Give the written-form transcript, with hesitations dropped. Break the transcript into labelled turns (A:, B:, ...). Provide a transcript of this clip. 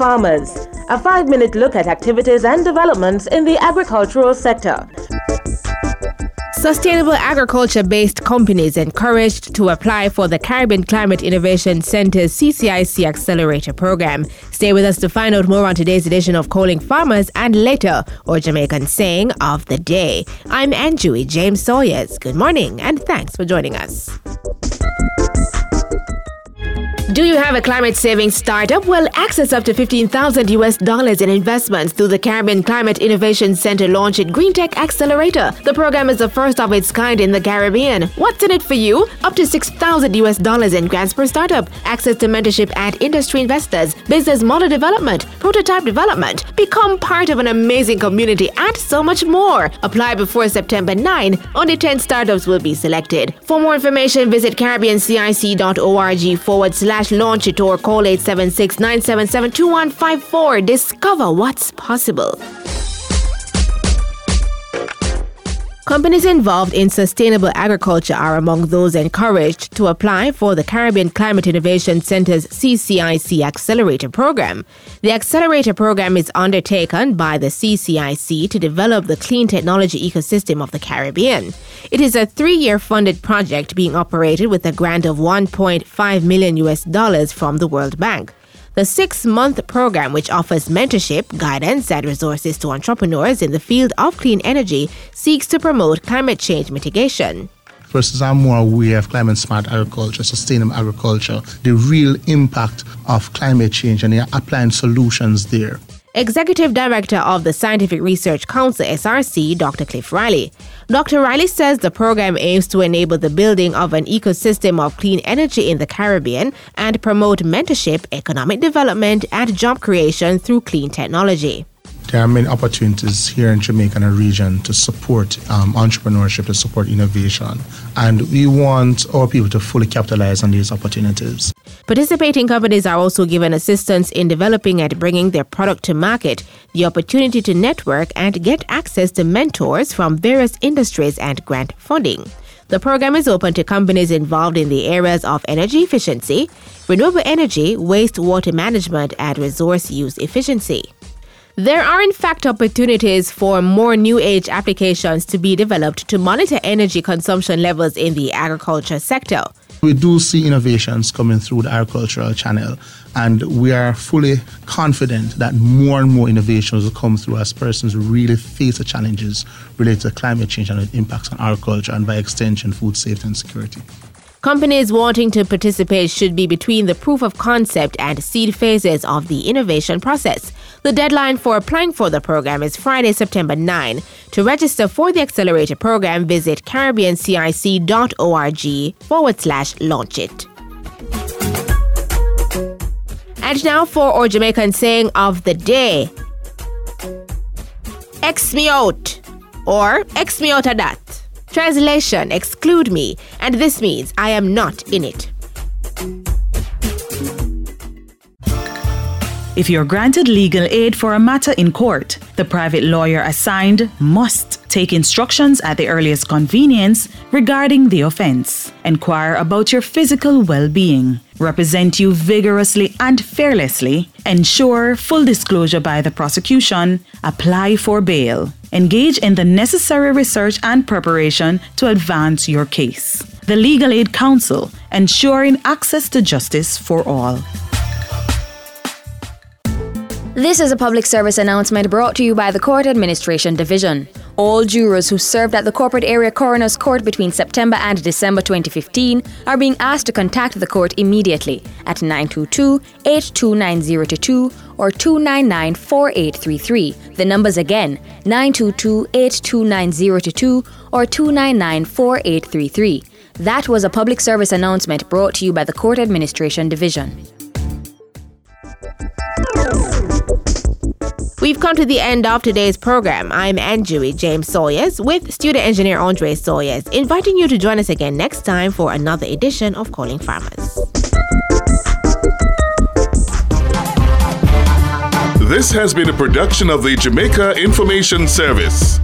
A: Farmers, a 5-minute look at activities and developments in the agricultural sector.
B: Sustainable agriculture-based companies encouraged to apply for the Caribbean Climate Innovation Center's CCIC Accelerator Program. Stay with us to find out more on today's edition of Calling Farmers and later, or Jamaican saying of the day. I'm Anjui James Sawyers. Good morning and thanks for joining us. Do you have a climate-saving startup? Well, access up to $15,000 in investments through the Caribbean Climate Innovation Center launch at GreenTech Accelerator. The program is the first of its kind in the Caribbean. What's in it for you? Up to $6,000 in grants per startup, access to mentorship and industry investors, business model development, prototype development, become part of an amazing community, and so much more. Apply before September 9. Only 10 startups will be selected. For more information, visit CaribbeanCIC.org/launch it or call 876-977-2154. Discover what's possible. Companies involved in sustainable agriculture are among those encouraged to apply for the Caribbean Climate Innovation Center's CCIC Accelerator Program. The Accelerator Program is undertaken by the CCIC to develop the clean technology ecosystem of the Caribbean. It is a 3-year funded project being operated with a grant of $1.5 million from the World Bank. The 6-month program, which offers mentorship, guidance, and resources to entrepreneurs in the field of clean energy, seeks to promote climate change mitigation.
C: Persons are more aware of climate-smart agriculture, sustainable agriculture, the real impact of climate change, and they are applying solutions there.
B: Executive Director of the Scientific Research Council, SRC, Dr. Cliff Riley. Dr. Riley says the program aims to enable the building of an ecosystem of clean energy in the Caribbean and promote mentorship, economic development, and job creation through clean technology.
C: There are many opportunities here in Jamaica and the region to support entrepreneurship, to support innovation, and we want our people to fully capitalize on these opportunities.
B: Participating companies are also given assistance in developing and bringing their product to market, the opportunity to network and get access to mentors from various industries and grant funding. The program is open to companies involved in the areas of energy efficiency, renewable energy, wastewater management, and resource use efficiency. There are in fact opportunities for more new age applications to be developed to monitor energy consumption levels in the agriculture sector.
C: We do see innovations coming through the agricultural channel, and we are fully confident that more and more innovations will come through as persons really face the challenges related to climate change and its impacts on agriculture and by extension food safety and security.
B: Companies wanting to participate should be between the proof of concept and seed phases of the innovation process. The deadline for applying for the program is Friday, September 9. To register for the Accelerator Program, visit CaribbeanCIC.org/launch it. And now for our Jamaican saying of the day. X me out, or X me out of that. Translation, exclude me, and this means I am not in it.
D: If you're granted legal aid for a matter in court, the private lawyer assigned must take instructions at the earliest convenience regarding the offense, inquire about your physical well-being, represent you vigorously and fearlessly, ensure full disclosure by the prosecution, apply for bail, engage in the necessary research and preparation to advance your case. The Legal Aid Council, ensuring access to justice for all.
E: This is a public service announcement brought to you by the Court Administration Division. All jurors who served at the Corporate Area Coroner's Court between September and December 2015 are being asked to contact the court immediately at 922-829022 or 299-4833. The numbers again, 922-829022 or 299-4833. That was a public service announcement brought to you by the Court Administration Division.
B: We've come to the end of today's program. I'm Anjui James Sawyers with studio engineer Andre Sawyers, inviting you to join us again next time for another edition of Calling Farmers.
F: This has been a production of the Jamaica Information Service.